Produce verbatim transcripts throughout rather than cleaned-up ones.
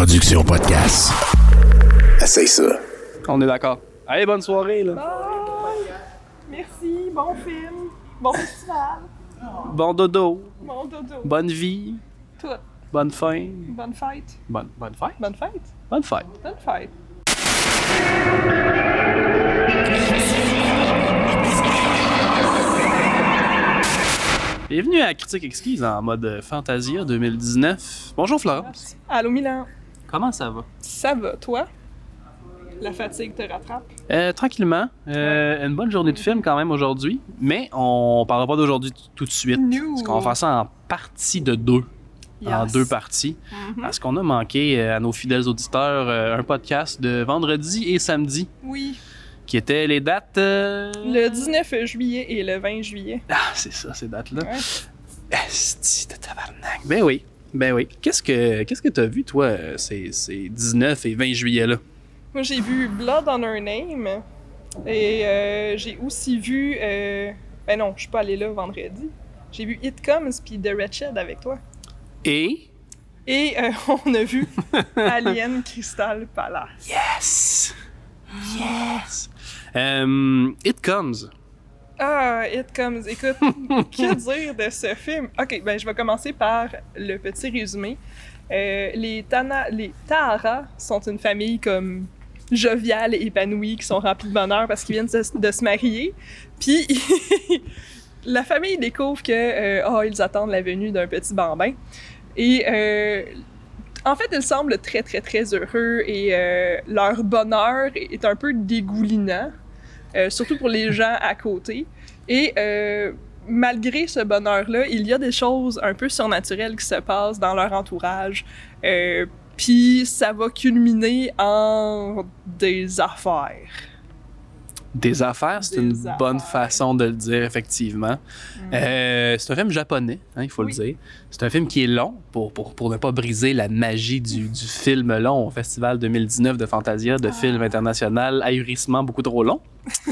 production podcast. Essaye ça. On est d'accord. Allez, bonne soirée, là. Bye! Merci, bon film, bon festival, Bon dodo. bon dodo. Bonne vie. Tout. Bonne fin. Bonne fête. Bonne, bonne fête. Bonne fête. Bonne fête. Bonne fête. Bienvenue à Critique Exquise en mode Fantasia deux mille dix-neuf. Bonjour Florence. Allô Milan. Comment ça va? Ça va, toi? La fatigue te rattrape? Euh, tranquillement. Euh, une bonne journée de film quand même aujourd'hui. Mais on parlera pas d'aujourd'hui t- tout de suite. No. Parce qu'on va faire ça en partie de deux. En Yes. deux parties. Mhm. Parce qu'on a manqué euh, à nos fidèles auditeurs euh, un podcast de vendredi et samedi Oui, qui étaient les dates. euh, le dix-neuf juillet et le vingt juillet. Ah, c'est ça, ces dates-là. Ouais. Asti de tabarnak. Ben oui, ben oui. Qu'est-ce que qu'est-ce que t'as vu, toi, euh, ces, ces dix-neuf et vingt juillet-là? Moi, j'ai vu Blood on Her Name et euh, j'ai aussi vu... euh, Ben non, je suis pas allée là vendredi. J'ai vu It Comes puis The Wretched avec toi. Et... Et euh, on a vu Alien Crystal Palace. Yes! Yes! Euh, It Comes. Ah, It Comes. Écoute, que dire de ce film? Ok, ben je vais commencer par le petit résumé. Euh, les, Tana, les Tahara sont une famille comme joviale et épanouie, qui sont remplis de bonheur parce qu'ils viennent de, de se marier. Puis la famille découvre que euh, oh, ils attendent la venue d'un petit bambin. Et euh, en fait, ils semblent très, très, très heureux et euh, leur bonheur est un peu dégoulinant, euh, surtout pour les gens à côté. Et euh, malgré ce bonheur-là, il y a des choses un peu surnaturelles qui se passent dans leur entourage. Euh, Puis ça va culminer en des affaires. Des affaires, c'est Des une affaires. bonne façon de le dire, effectivement. Mm. Euh, c'est un film japonais, hein, il faut Oui. le dire. C'est un film qui est long, pour, pour, pour ne pas briser la magie du, du film long au Festival deux mille dix-neuf de Fantasia, de Ah. film international, ahurissement beaucoup trop long.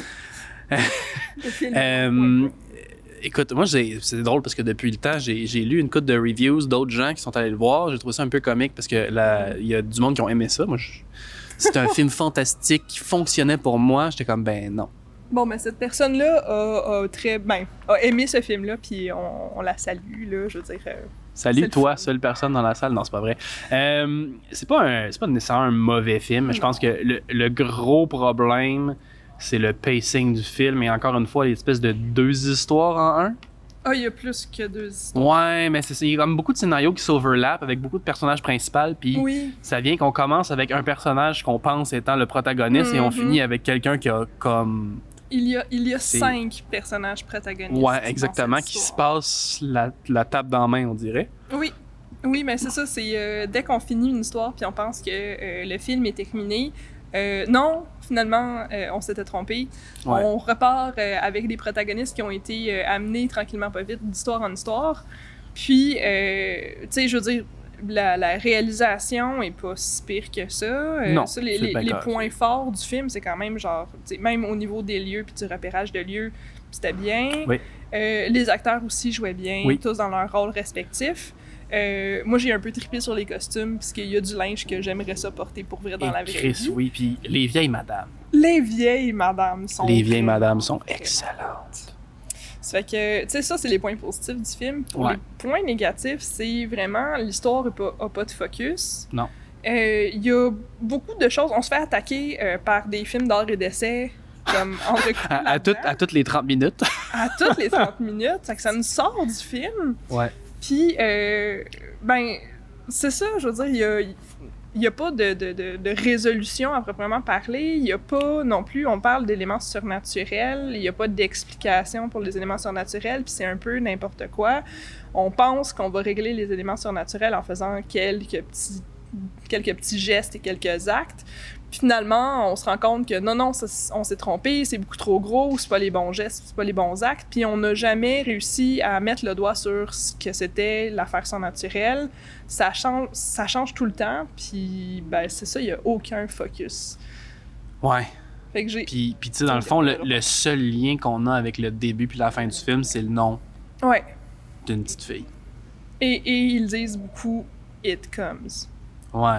Le film. Euh, Ouais. Écoute, moi, j'ai- c'est drôle parce que depuis le temps, j'ai j'ai lu une couple de reviews d'autres gens qui sont allés le voir. J'ai trouvé ça un peu comique parce que la- il y a du monde qui ont aimé ça. Moi, je- c'est un film fantastique qui fonctionnait pour moi. J'étais comme, ben non. Bon, mais cette personne-là a, a très ben, a aimé ce film-là, puis on, on la salue, là, je veux dire. euh, Salut C'est le toi, fun. seule personne dans la salle. Non, c'est pas vrai. Euh, c'est pas un, c'est pas nécessairement un mauvais film. Je Non. pense que le, le gros problème, c'est le pacing du film et encore une fois, l'espèce de deux histoires en un. Ah, il y a plus que deux histoires. Ouais, mais c'est, c'est il y a comme beaucoup de scénarios qui s'overlappent avec beaucoup de personnages principaux, puis Oui, ça vient qu'on commence avec un personnage qu'on pense étant le protagoniste et on Mhm. finit avec quelqu'un qui a comme... il y a, il y a C'est- cinq personnages protagonistes. Ouais, dans exactement, cette qui se histoire. passe la, la table dans la main, on dirait. Oui, oui, mais c'est ça, c'est euh, dès qu'on finit une histoire puis on pense que euh, le film est terminé, euh, non, finalement, euh, on s'était trompé. Ouais. On repart euh, avec des protagonistes qui ont été euh, amenés tranquillement pas vite d'histoire en histoire. Puis, euh, tu sais, je veux dire, la, la réalisation est pas si pire que ça. Euh, Non, ça, les, c'est les- bien les correct. points forts du film, c'est quand même genre, tu sais, même au niveau des lieux puis du repérage de lieux, c'était bien. Oui. Euh, les acteurs aussi jouaient bien, Oui. tous dans leur rôle respectif. Euh, moi, j'ai un peu trippé sur les costumes, parce qu'il y a du linge que j'aimerais ça porter pour vrai dans Et la vraie Chris, vie. oui, puis les vieilles madames. Les vieilles madames sont Les vieilles vraiment madames sont très excellentes. Ça fait que, tu sais, ça, c'est les points positifs du film. Pour Ouais. les points négatifs, c'est vraiment l'histoire n'a pas, a pas de focus. Non. Euh, Il y a beaucoup de choses. On se fait attaquer euh, par des films d'art et d'essai, comme entrecoupés À, à, là-dedans, toutes- à toutes les trente minutes. à toutes les trente minutes. Ça fait que ça nous sort du film. Ouais. Puis, euh, ben, c'est ça, je veux dire, il y a, il y a pas de, de, de, de résolution à proprement parler. Il y a pas non plus, on parle d'éléments surnaturels, il y a pas d'explication pour les éléments surnaturels, puis c'est un peu n'importe quoi. On pense qu'on va régler les éléments surnaturels en faisant quelques petits, quelques petits gestes et quelques actes. Puis finalement, on se rend compte que non, non, ça, on s'est trompé, c'est beaucoup trop gros, c'est pas les bons gestes, c'est pas les bons actes. Puis on n'a jamais réussi à mettre le doigt sur ce que c'était l'affaire surnaturelle. Ça change, ça change tout le temps, puis ben c'est ça, il y a aucun focus. Ouais. Fait que j'ai... Puis, puis tu sais, dans le fond, le, le seul lien qu'on a avec le début puis la fin du film, c'est le nom Ouais. d'une petite fille. Et, et ils disent beaucoup « It comes Ouais. ».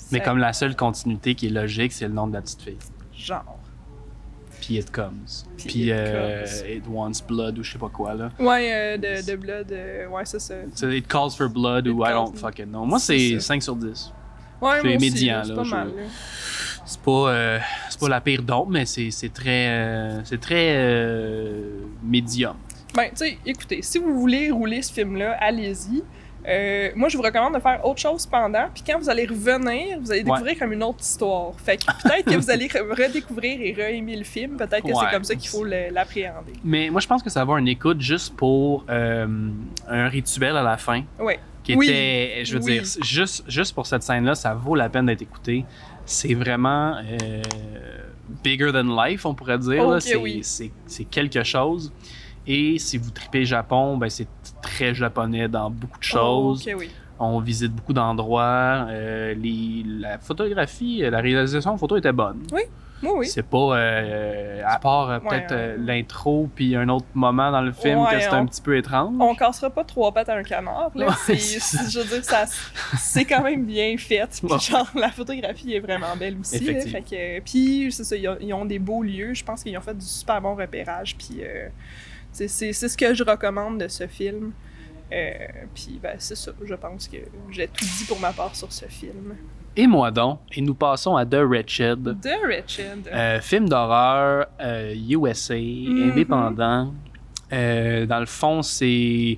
Mais C'est- comme la seule continuité qui est logique, c'est le nom de la petite fille. Genre. Puis It Comes. Puis Puis It euh, Comes. It Wants Blood ou je sais pas quoi, là. Ouais, euh, de, de Blood, euh, ouais, c'est ça. C'est It Calls for Blood It ou I calls- don't fucking know. Moi, C'est c'est ça. cinq sur dix. Ouais, C'est moi aussi, médian, c'est là, pas je- mal, là. C'est pas, euh, c'est pas la pire d'ombre, mais c'est, c'est très, euh, c'est très euh, médium. Ben, tu sais, écoutez, si vous voulez rouler ce film-là, allez-y. Euh, moi, je vous recommande de faire autre chose pendant, puis quand vous allez revenir, vous allez découvrir Ouais. comme une autre histoire. Fait que peut-être que vous allez re- redécouvrir et re-aimer le film, peut-être que Ouais. c'est comme ça qu'il faut le- l'appréhender. Mais moi, je pense que ça va avoir une écoute juste pour euh, un rituel à la fin. Ouais. Qui Oui. était, je veux Oui. dire, juste, juste pour cette scène-là, ça vaut la peine d'être écouté. C'est vraiment euh, bigger than life, on pourrait dire. Ok, là. C'est, oui. c'est, c'est quelque chose. Et si vous tripez Japon, ben c'est très japonais dans beaucoup de choses. Ok, oui. On visite beaucoup d'endroits. Euh, les, la photographie, la réalisation de photo était bonne. Oui, oui. C'est pas, euh, à part euh, Ouais, peut-être euh, euh, l'intro puis un autre moment dans le film Ouais, que c'est on- un petit peu étrange. On cassera pas trois pattes à un canard, là. Ouais, C'est- c'est c'est- je veux dire, ça, c'est quand même bien fait. Puis Ouais. genre, la photographie est vraiment belle aussi. Là, Effectivement. fait que, puis, c'est ça, ils ont, ils ont des beaux lieux. Je pense qu'ils ont fait du super bon repérage. Puis, euh, c'est, c'est, c'est ce que je recommande de ce film. Euh, puis, ben, c'est ça. Je pense que j'ai tout dit pour ma part sur ce film. Et moi donc, et nous passons à The Wretched. The Wretched. Euh, film d'horreur euh, U S A, Mhm. indépendant. Euh, dans le fond, c'est...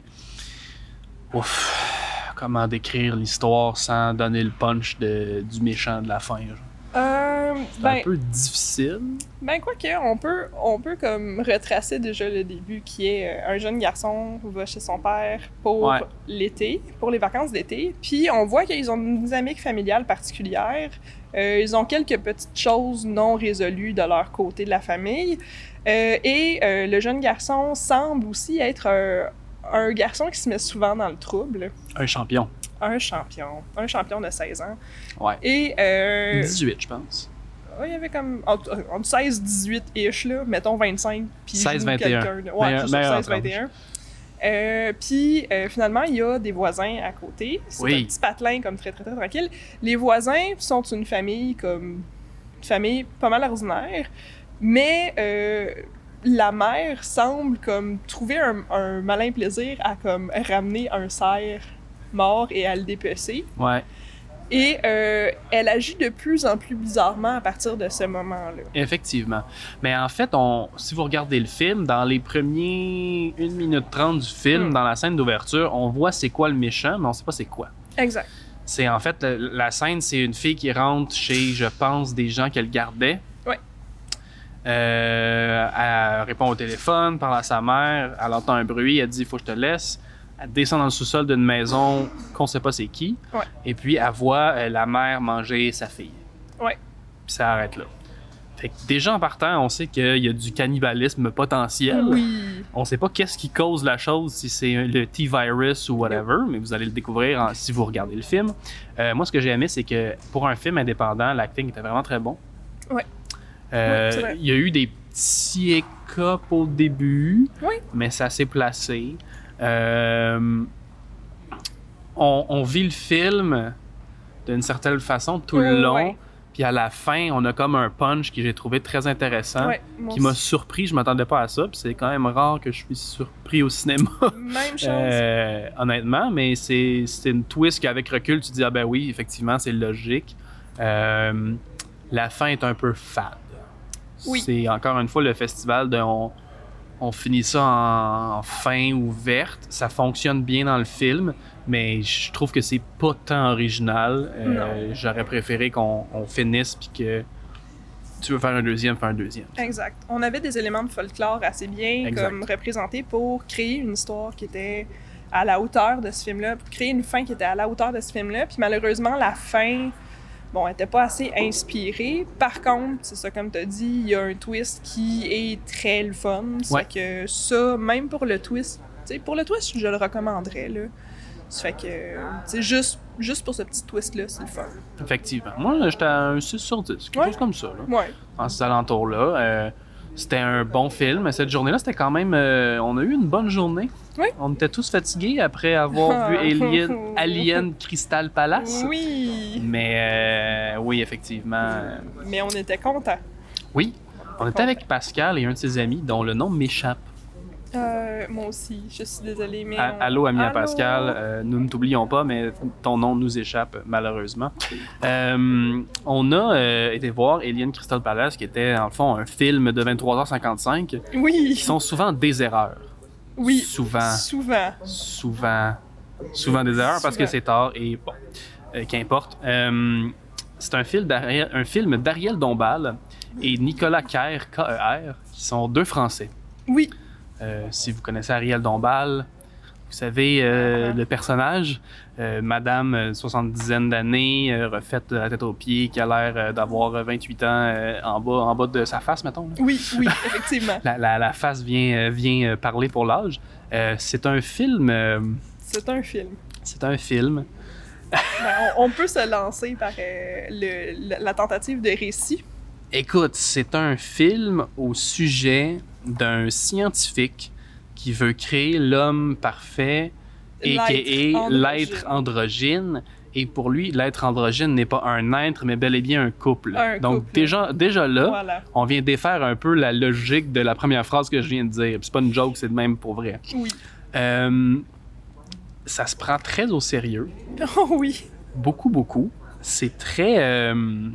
Ouf, comment décrire l'histoire sans donner le punch de, du méchant de la fin. genre. Euh, C'est ben, un peu difficile. Ben quoi que, on peut, on peut comme retracer déjà le début qui est euh, un jeune garçon va chez son père pour Ouais. l'été, pour les vacances d'été, puis on voit qu'ils ont une dynamique familiale particulière. Euh, ils ont quelques petites choses non résolues de leur côté de la famille. Euh, et euh, le jeune garçon semble aussi être un, un garçon qui se met souvent dans le trouble. Un champion. Un champion. Un champion de seize ans. Ouais. Et... Euh, dix-huit, je pense. Ouais, il y avait comme entre, entre seize dix-huit-ish, là, mettons vingt-cinq, puis seize joue vingt et un. quelqu'un. de- Ouais, Meilleur- c'est ça, meilleure seize vingt et un. Euh, puis euh, finalement, il y a des voisins à côté. C'est Oui. un petit patelin comme très, très, très tranquille. Les voisins sont une famille comme... une famille pas mal ordinaire, mais euh, la mère semble comme trouver un, un malin plaisir à comme ramener un cerf mort et à le dépecer. Ouais, Et euh, elle agit de plus en plus bizarrement à partir de ce moment-là. effectivement. Mais en fait, on, si vous regardez le film, dans les premiers une minute trente du film, Hmm. dans la scène d'ouverture, on voit c'est quoi le méchant, mais on sait pas c'est quoi. Exact. C'est en fait, le- la scène, c'est une fille qui rentre chez, je pense, des gens qu'elle gardait. Ouais. Euh, elle répond au téléphone, parle à sa mère, elle entend un bruit, elle dit « faut que je te laisse ». Elle descend dans le sous-sol d'une maison qu'on sait pas c'est qui. Ouais. Et puis, elle voit euh, la mère manger sa fille. Ouais. Puis ça arrête là. Fait que déjà en partant, on sait qu'il y a du cannibalisme potentiel. Oui. On sait pas qu'est-ce qui cause la chose, si c'est le T-virus ou whatever, mais vous allez le découvrir en- si vous regardez le film. Euh, moi, ce que j'ai aimé, c'est que pour un film indépendant, l'acting était vraiment très bon. Ouais. Euh, Ouais, c'est vrai. il y a eu des petits écopes au début, Oui. mais ça s'est placé. Euh, on, on vit le film d'une certaine façon tout le Ouais, long. ouais. Puis à la fin, on a comme un punch que j'ai trouvé très intéressant, Ouais, moi qui m'a aussi. surpris. Je m'attendais pas à ça. Puis c'est quand même rare que je suis surpris au cinéma, Même chose. euh, honnêtement. Mais c'est, c'est une twist qu'avec recul, tu dis ah ben oui, effectivement, c'est logique. Euh, la fin est un peu fade. Oui. C'est encore une fois le festival de on, on finit ça en, en fin ouverte. Ça fonctionne bien dans le film, mais je trouve que c'est pas tant original. Euh, j'aurais préféré qu'on on finisse puis que tu veux faire un deuxième, faire un deuxième. Exact. On avait des éléments de folklore assez bien Exact. comme représentés pour créer une histoire qui était à la hauteur de ce film-là, pour créer une fin qui était à la hauteur de ce film-là. Puis malheureusement, la fin, bon, elle était pas assez inspirée. Par contre, c'est ça, comme tu as dit, il y a un twist qui est très le fun. Ça Ouais. fait que ça, même pour le twist, tu sais, pour le twist, je le recommanderais, là. Ça fait que, tu sais, juste, juste pour ce petit twist-là, c'est le fun. Effectivement. Moi, j'étais à un six sur dix, quelque Ouais. chose comme ça, là, Ouais. en ces alentours-là. Euh, c'était un bon film. Cette journée-là, c'était quand même... euh, on a eu une bonne journée. Oui. On était tous fatigués après avoir vu Alien, Alien Crystal Palace. Oui! Mais oui, effectivement. Mais on était contents. Oui, on était avec Pascal et un de ses amis dont le nom m'échappe. Euh, moi aussi, je suis désolée, mais... A- on... Allô, ami à Allô? Pascal, euh, nous ne t'oublions pas, mais ton nom nous échappe, malheureusement. Euh, on a euh, été voir Alien Crystal Palace, qui était, en fond, un film de vingt-trois heures cinquante-cinq, Oui, qui sont souvent des erreurs. oui, Souvent, souvent. souvent, souvent des erreurs, parce que Souvent. c'est tard, et bon, euh, qu'importe. Euh, c'est un film d'Ariel, un film d'Ariel Dombal et Nicolas Kerr, K E R, qui sont deux Français. Oui, Euh, si vous connaissez Ariel Dombal, vous savez euh, Uh-huh. le personnage, euh, madame euh, soixante-dizaine d'années, euh, refaite de la tête aux pieds, qui a l'air euh, d'avoir vingt-huit ans euh, en, bas, en bas de sa face, mettons. Là. oui, oui, effectivement. La, la, la face vient, euh, vient euh, parler pour l'âge. Euh, c'est un film... euh, C'est un film. c'est un film. Ben, on, on peut se lancer par euh, le, le- la tentative de récit. Écoute, c'est un film au sujet d'un scientifique qui veut créer l'homme parfait, a k a L'être l'être androgyne. Et pour lui, l'être androgyne n'est pas un être, mais bel et bien un couple. Un Donc couple. déjà, déjà là, Voilà. on vient défaire un peu la logique de la première phrase que je viens de dire. Puis c'est pas une joke, c'est de même pour vrai. Oui. Euh, ça se prend très au sérieux. Oh oui. Beaucoup, beaucoup. C'est très... euh,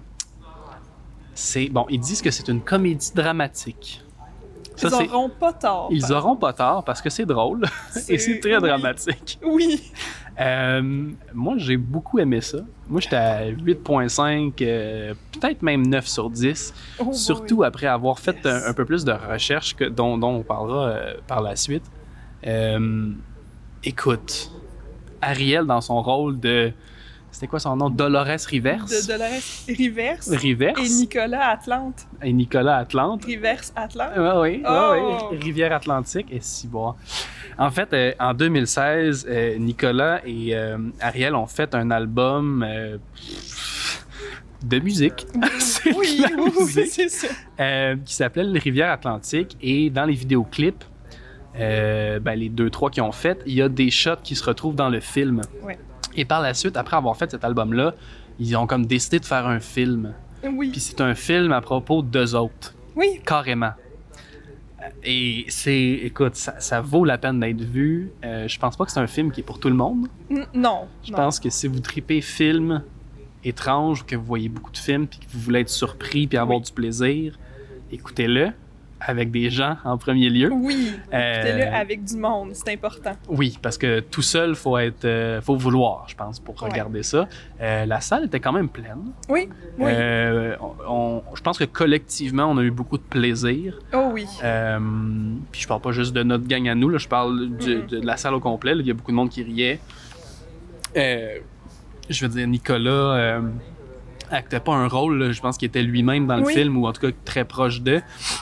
c'est bon, ils disent que c'est une comédie dramatique. Ça, Ils c'est- auront pas tort. Ils par- auront pas tort parce que c'est drôle et c'est très oui. dramatique. Oui. Euh, moi, j'ai beaucoup aimé ça. Moi, j'étais à huit virgule cinq, euh, peut-être même neuf sur dix. Oh boy. Surtout après avoir fait Yes. un, un peu plus de recherches que, dont, dont on parlera euh, par la suite. Euh, écoute, Ariel dans son rôle de... C'était quoi son nom? Dolores Rivers? De Dolores Rivers Rivers. et Nicolas Atlante. Et Nicolas Atlante. Rivers Atlante. Oui, oui, Oh! oui, Rivière Atlantique et Ciboire. En fait, euh, en deux mille seize, euh, Nicolas et euh, Ariel ont fait un album euh, de musique. C'est Oui, de la oui, oui, musique, c'est ça. euh, qui s'appelait Le Rivière Atlantique. Et dans les vidéoclips, euh, ben, les deux, trois qu'ils ont fait, il y a des shots qui se retrouvent dans le film. Ouais. Et par la suite, après avoir fait cet album-là, ils ont comme décidé de faire un film. Oui. Puis c'est un film à propos d'eux autres. Oui. Carrément. Et c'est, écoute, ça, ça vaut la peine d'être vu. Euh, je pense pas que c'est un film qui est pour tout le monde. N- non. Je non. pense que si vous tripez film étrange, que vous voyez beaucoup de films, puis que vous voulez être surpris, puis avoir Oui. du plaisir, écoutez-le avec des gens en premier lieu. Oui. Euh, Écoutez-le avec du monde, c'est important. Oui, parce que tout seul, faut être, euh, faut vouloir, je pense, pour Ouais. regarder ça. Euh, la salle était quand même pleine. Oui. Oui. Euh, on, on- je pense que collectivement, on a eu beaucoup de plaisir. Oh oui. Euh, puis je parle pas juste de notre gang à nous, là, je parle du- Mhm. de, de la salle au complet. là. Il y a beaucoup de monde qui riait. Euh, je veux dire, Nicolas euh, actait pas un rôle, là, je pense qu'il était lui-même dans le Oui. film, ou en tout cas très proche d'eux.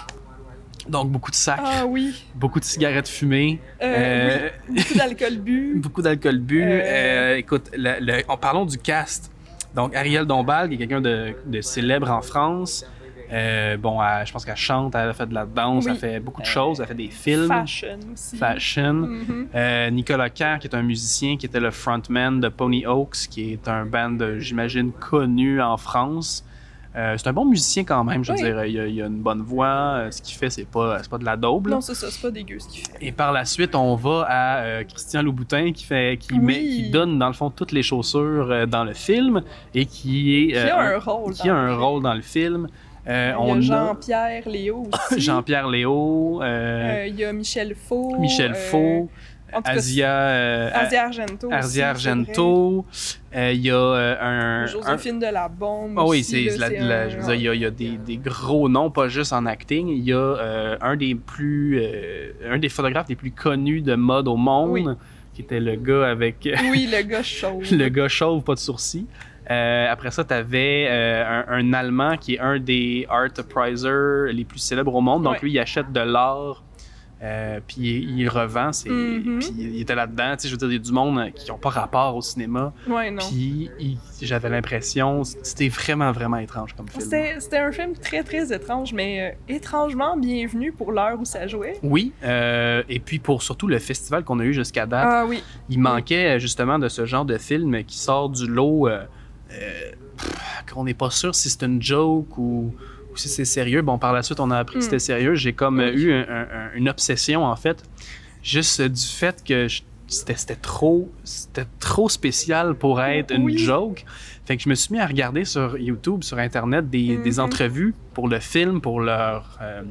Donc beaucoup de sacs, Ah oui. beaucoup de cigarettes fumées, Euh, euh, oui. Beaucoup d'alcool bu. beaucoup d'alcool bu. Euh. Euh, écoute, le- le- en parlons du cast. Donc Ariel Dombal, qui est quelqu'un de, de célèbre en France. Euh, bon, elle- je pense qu'elle chante, elle a fait de la danse, Oui. elle fait beaucoup de choses, elle fait des films. Fashion aussi. Fashion. Mhm. Euh, Nicolas Kerr, qui est un musicien, qui était le frontman de Pony Oaks, qui est un band, euh, j'imagine, connu en France. Euh, c'est un bon musicien quand même, je veux Oui. dire. Il a, il a une bonne voix. euh, Ce qu'il fait, c'est pas, c'est pas de la daube. là. Non, c'est ça, c'est pas dégueu ce qu'il fait. Et par la suite, on va à euh, Christian Louboutin, qui, fait, qui, Oui. met, qui donne, dans le fond, toutes les chaussures euh, dans le film et qui est... Qui euh, a un rôle. qui dans a le un film. rôle dans le film. Euh, Il y on a a Jean-Pierre Léo aussi. Jean-Pierre Léo, euh, Euh, il y a Michel Faux. Michel euh, Faux, en tout cas, Asia, euh, Asia Argento. aussi, Asia c'est Argento. Euh, Il y a euh, un... vrai. Joséphine de la Bombe. Ah oui, aussi, c'est là, la- c'est la- un- je veux dire, il y a, il y a des, des gros noms, pas juste en acting. Il y a euh, un des plus, euh, un des photographes les plus connus de mode au monde, Oui. qui était le gars avec Oui, le gars chauve. le gars chauve, pas de sourcils. Euh, après ça, tu avais un, un Allemand qui est un des art appraisers les plus célèbres au monde. Donc Ouais. lui, il achète de l'art, euh, puis il, il revend. C'est, Mhm. Puis il était là-dedans. Tu sais, je veux dire, il y a du monde qui n'ont pas rapport au cinéma. Ouais, non. Puis il- j'avais l'impression, c'était vraiment, vraiment étrange comme film. C'était c'était un film très, très étrange, mais euh, étrangement bienvenu pour l'heure où ça jouait. Oui, euh, et puis pour surtout le festival qu'on a eu jusqu'à date, Ah oui. il manquait euh, justement de ce genre de film qui sort du lot. euh, euh, pff, qu'on n'est pas sûr si c'est une joke ou, ou si c'est sérieux. Bon, par la suite, on a appris mm. que c'était sérieux. J'ai comme oui. eu un, un, une obsession, en fait, juste du fait que je, c'était, c'était, trop, c'était trop spécial pour être une oui. joke. Fait que je me suis mis à regarder sur YouTube, sur Internet, des, mm-hmm. des entrevues pour le film, pour leur, euh,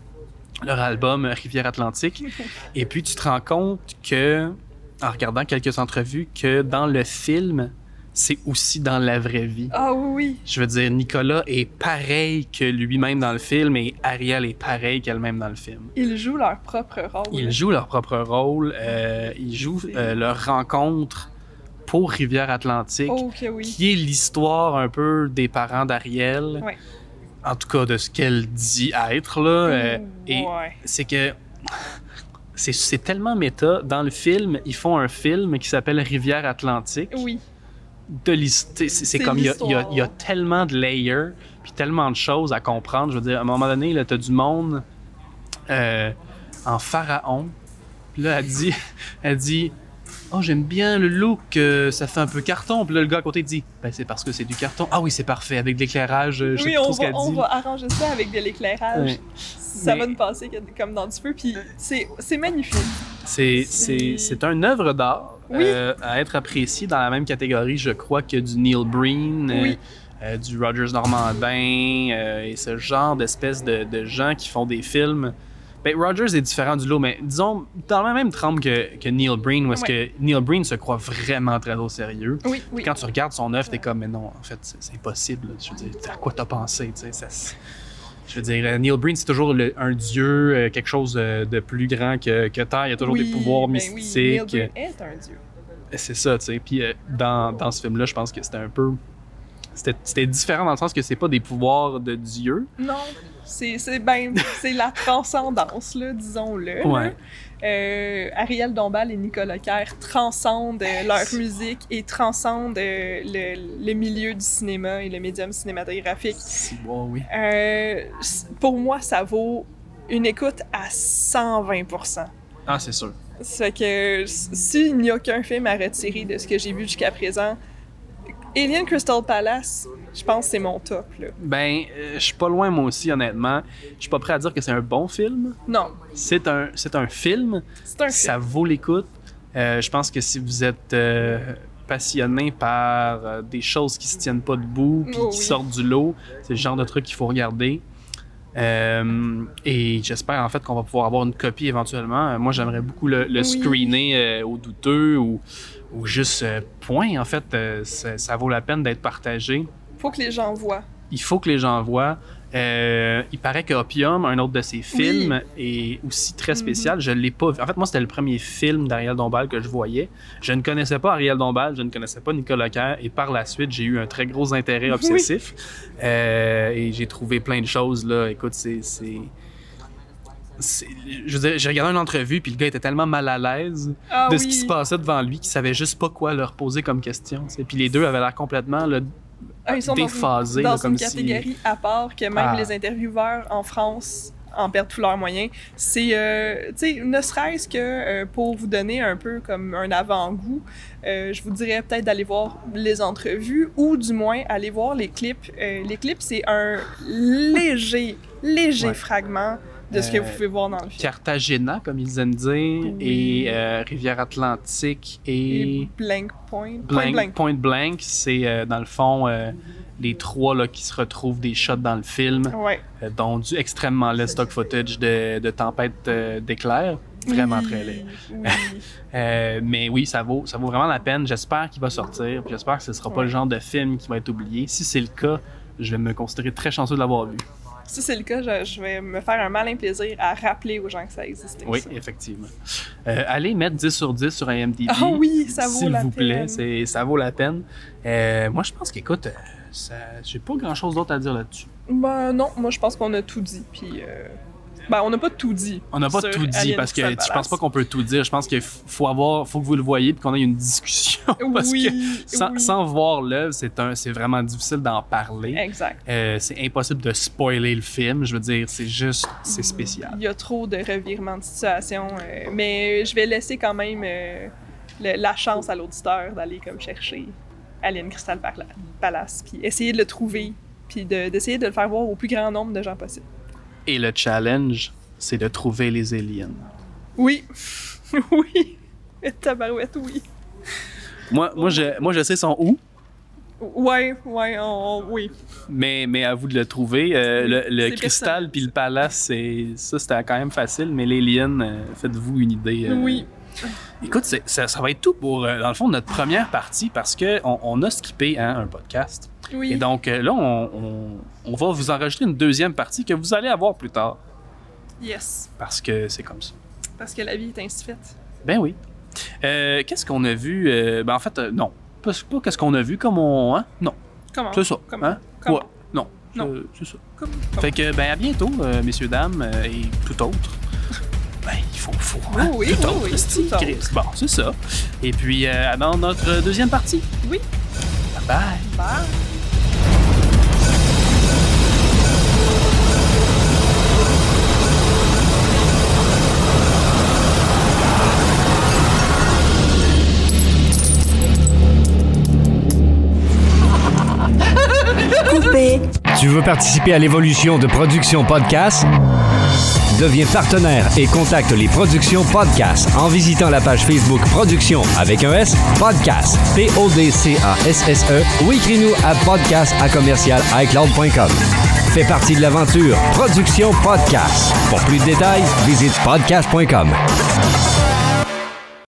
leur album Rivière Atlantique. Et puis, tu te rends compte que, en regardant quelques entrevues, que dans le film, c'est aussi dans la vraie vie. Ah oui, oui. Je veux dire, Nicolas est pareil que lui-même dans le film et Ariel est pareil qu'elle-même dans le film. Ils jouent leur propre rôle. Ils jouent leur propre rôle. Euh, ils jouent euh, leur rencontre pour Rivière Atlantique, oh, okay, oui. qui est l'histoire un peu des parents d'Ariel. Ouais. En tout cas, de ce qu'elle dit être, là. Mmh, euh, et ouais. c'est que... C'est, c'est tellement méta. Dans le film, ils font un film qui s'appelle Rivière Atlantique. Oui. De l'histoire. C'est, c'est, c'est comme, il y, y, a, y a tellement de layers, puis tellement de choses à comprendre. Je veux dire, à un moment donné, là, t'as du monde euh, en pharaon. Puis là, elle dit, elle dit, oh, j'aime bien le look, euh, ça fait un peu carton. Puis là, le gars à côté dit, ben, c'est parce que c'est du carton. Ah oui, c'est parfait, avec de l'éclairage. Je sais oui, plus on trop ce va, qu'elle on dit. va arranger ça avec de l'éclairage. Ouais. Ça Mais... va nous passer comme dans du feu, puis c'est, c'est magnifique. C'est, c'est, c'est une œuvre d'art oui. euh, à être appréciée dans la même catégorie, je crois, que du Neil Breen, oui. euh, euh, du Rogers Normandin euh, et ce genre d'espèces de, de gens qui font des films. Ben, Rogers est différent du lot, mais disons, dans la même trempe que, que Neil Breen, où est-ce ouais. que Neil Breen se croit vraiment très au sérieux. Oui, oui. Quand tu regardes son œuvre, t'es comme, mais non, en fait, c'est, c'est impossible. Je veux dire, à quoi t'as pensé, tu sais, ça... Je veux dire, Neil Breen, c'est toujours le, un dieu, euh, quelque chose de, de plus grand que, que Terre. Il y a toujours oui, des pouvoirs ben mystiques. Oui, Neil Breen est un dieu. C'est ça, tu sais. Puis euh, dans, dans ce film-là, je pense que c'était un peu... C'était, c'était différent dans le sens que c'est pas des pouvoirs de dieu. Non, c'est, c'est, ben, c'est la transcendance, là, disons-le. Ouais. Là. Euh, Ariel Dombal et Nicolas Kerr transcendent euh, leur musique et transcendent euh, le, le milieu du cinéma et le médium cinématographique. C'est bon, oui. Euh, pour moi, ça vaut une écoute à cent vingt pour cent. Ah, c'est sûr. Ça fait que s'il n'y a aucun film à retirer de ce que j'ai vu jusqu'à présent, Alien Crystal Palace, je pense que c'est mon top, là. Ben, euh, je suis pas loin, moi aussi, honnêtement. Je suis pas prêt à dire que c'est un bon film. Non. C'est un, c'est un film. C'est un Ça film. vaut l'écoute. Euh, je pense que si vous êtes euh, passionné par euh, des choses qui se tiennent pas debout puis oh, qui oui. sortent du lot, c'est le genre de truc qu'il faut regarder. Euh, et j'espère en fait qu'on va pouvoir avoir une copie éventuellement. Euh, moi, j'aimerais beaucoup le, le oui. screener euh, aux douteux ou, ou juste euh, point. En fait, euh, ça, ça vaut la peine d'être partagé. Faut que les gens voient. Il faut que les gens voient. Euh, il paraît que Opium, un autre de ses films, oui. est aussi très spécial. Mm-hmm. Je l'ai pas vu. En fait, moi, c'était le premier film d'Ariel Dombal que je voyais. Je ne connaissais pas Ariel Dombal, je ne connaissais pas Nicolas Kerr, et par la suite, j'ai eu un très gros intérêt obsessif. Oui. Euh, et j'ai trouvé plein de choses, là. Écoute, c'est... c'est... C'est, je veux dire, j'ai regardé une entrevue puis le gars était tellement mal à l'aise ah, de oui. ce qui se passait devant lui qu'il savait juste pas quoi leur poser comme question. T'sais. Puis les deux avaient l'air complètement là, ah, ils sont déphasés. Dans, là, une, comme dans une catégorie si... à part que même ah. les intervieweurs en France en perdent tous leurs moyens. C'est, euh, tu sais, ne serait-ce que euh, pour vous donner un peu comme un avant-goût, euh, je vous dirais peut-être d'aller voir les entrevues ou du moins aller voir les clips. Euh, les clips, c'est un léger, léger ouais. fragment de ce que euh, vous pouvez voir dans le film. Cartagena, comme ils aiment dire, oui. et euh, Rivière Atlantique et... et Blank Point. Blank, Point Blank. Point Blank, c'est euh, dans le fond euh, les trois là, qui se retrouvent des shots dans le film, ouais. euh, dont du extrêmement laid stock footage de, de tempête euh, d'éclairs. Vraiment oui. très laid. Oui. euh, mais oui, ça vaut, ça vaut vraiment la peine. J'espère qu'il va sortir. Puis j'espère que ce ne sera ouais. pas le genre de film qui va être oublié. Si c'est le cas, je vais me considérer très chanceux de l'avoir vu. Si c'est le cas, je, je vais me faire un malin plaisir à rappeler aux gens que ça existait. Oui, ça. Effectivement. Euh, allez mettre dix sur dix sur I M D B. Ah oui, ça vaut s'il la vous plaît, peine. C'est, ça vaut la peine. Euh, moi, je pense qu'écoute, euh, ça, j'ai pas grand-chose d'autre à dire là-dessus. Ben non, moi je pense qu'on a tout dit. Puis, euh... ben on n'a pas tout dit. On n'a pas tout dit Alien parce que je pense pas qu'on peut tout dire. Je pense qu'il faut avoir, faut que vous le voyez puis qu'on ait une discussion parce oui, que sans, oui. sans voir l'œuvre, c'est un, c'est vraiment difficile d'en parler. Exact. Euh, c'est impossible de spoiler le film. Je veux dire, c'est juste, c'est spécial. Il y a trop de revirements de situation, euh, mais je vais laisser quand même euh, le, la chance à l'auditeur d'aller comme chercher Alien Crystal Palace, puis essayer de le trouver, puis de, d'essayer de le faire voir au plus grand nombre de gens possible. Et le challenge, c'est de trouver les aliens. Oui. Oui. Et tabarouette, oui. Moi, moi, je, moi, je sais son où. Ouais, ouais, on, oui. Mais, mais à vous de le trouver. Euh, le le C'est cristal puis le palace, c'est, ça, c'était quand même facile. Mais l'alien, euh, faites-vous une idée. Euh, Oui. Écoute, c'est, ça, ça va être tout pour, euh, dans le fond, notre première partie parce qu'on on a skippé hein, un podcast. Oui. Et donc euh, là, on, on, on va vous enregistrer une deuxième partie que vous allez avoir plus tard. Yes. Parce que c'est comme ça. Parce que la vie est ainsi faite. Ben oui. Euh, qu'est-ce qu'on a vu? Euh, ben en fait, euh, non. Pas, pas qu'est-ce qu'on a vu, comme on... Hein? Non. Comment? C'est ça. Comment? Hein? Comment? Ouais. Non. Non. C'est, c'est ça. Comme, Fait que, ben à bientôt, euh, messieurs, dames, euh, et tout autre. Ben, il faut... faut Oh hein? oui, tout oui, autre, oui, esti, tout autre. Chris. Bon, c'est ça. Et puis, euh, dans notre deuxième partie. Oui. Bye bye. Bye. Coupé. Tu veux participer à l'évolution de Production Podcast? Deviens partenaire et contacte les Productions Podcast en visitant la page Facebook Productions avec un S, Podcast, P O D C A S S E ou écris-nous à podcast à commercial iCloud point com. Fais partie de l'aventure Productions Podcast. Pour plus de détails, visite podcast point com.